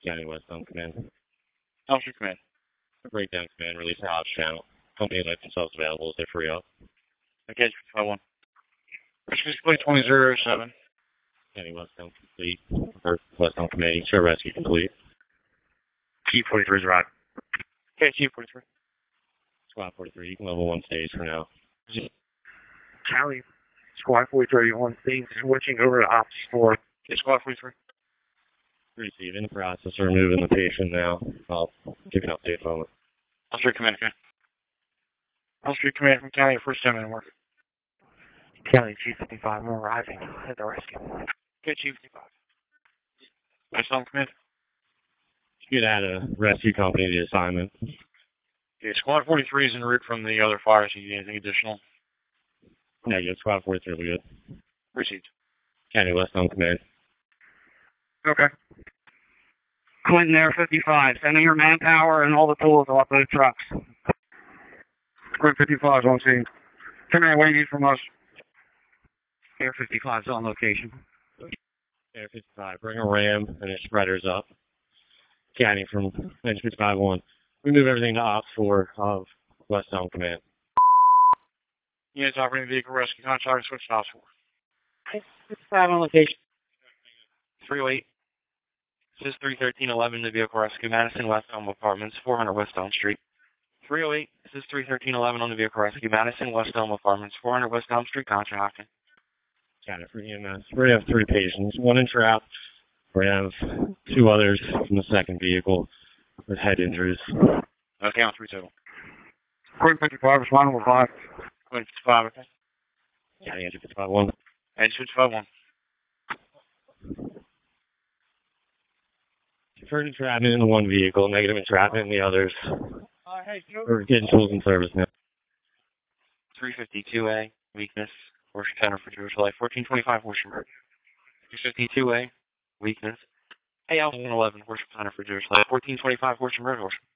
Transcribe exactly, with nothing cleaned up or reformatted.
County Westbound Command. Officer Command. Breakdown Command, release the ops channel. Company light themselves available as they free up. Okay, five one. Rescue complete twenty zero seven. County Westbound complete. Or Westbound Command, show rescue complete. Chief forty-three is right. Okay, Chief forty-three. Squad forty-three, you can level one stage for now. County Squad forty-three on scene, switching over to Ops four. Okay, Squad forty-three. Receive in process of removing the patient now. I'll give you an update moment. Officer Command, okay. Officer Command from County, first time in work. County Chief fifty-five, we're arriving at the rescue. Okay, Chief fifty-five. Westbound Command. You could add a rescue company to the assignment. Okay, Squad forty-three is en route from the other fires. You need anything additional? Negative, Squad forty-three will be good. Received. County Westbound Command. Okay. Clinton Air fifty-five, sending your manpower and all the tools off those trucks. Squad fifty-five is on scene. Command, what do you need from us? Air fifty-five is on location. Air fifty-five, bring a ram and its spreaders up. County from N fifty-five one. We move everything to Ops four of Westbound Command. Units operating vehicle rescue contract, switch to Ops four. fifty-five on location. three oh eight. This is three thirteen eleven, the vehicle rescue, Madison West Elm Apartments, four hundred West Elm Street. three oh eight. This is three thirteen eleven on the vehicle rescue, Madison West Elm Apartments, four hundred West Elm Street, contracting. County for E M S. We have three patients, one in trap. We have two others from the second vehicle with head injuries. Okay, on three total. Queen fifty-five, respond number five. Queen fifty-five, okay. County N fifty-five one. N fifty-five one. Deferred entrapment in the one vehicle, negative entrapment in the others. Uh, hey, We're getting tools in service now. three fifty-two A, weakness, Horse Center for Jewish Life, fourteen twenty-five Horsham Road. three fifty-two A, weakness. Hey, Alpha one eleven, Horse Center for Jewish Life, fourteen twenty-five Horsham Road, Horsham.